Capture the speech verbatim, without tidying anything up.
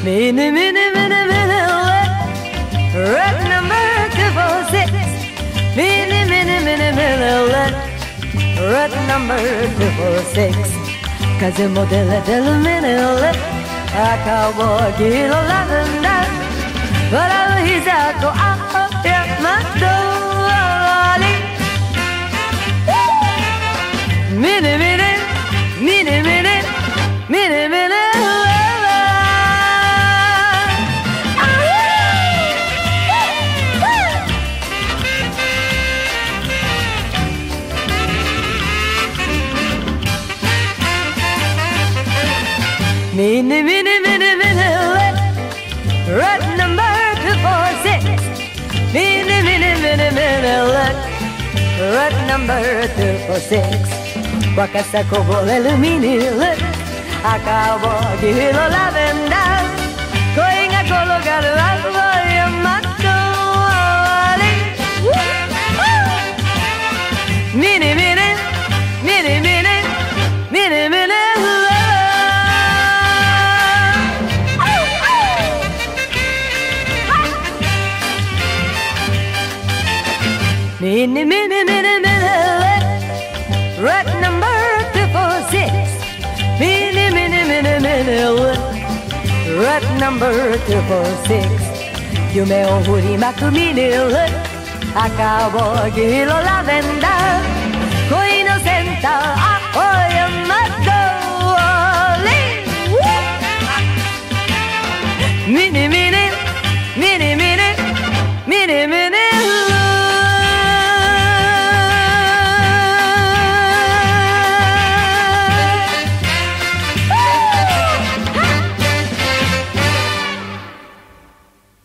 Mini, mini, mini, mini, red number two four six. Mini, mini, mini, mini, red number two four six. 風も出れ出るミニレ赤を黄色ラベンダー笑う膝と青山通りミニミニミニミニミニミニMini, mini, mini, mini, red number two four six. Mini, mini, mini, mini, red number two four six. 若さこぼれるミニレ赤を黄色ラベンダー恋が転がる青山通りミニミニミニミニミニミニMini, mini, mini, mini, red number two four six. Mini, mini, mini, mini, red number two four six. 夢を振りまくミニレ赤を黄色ラベンダー恋のセンター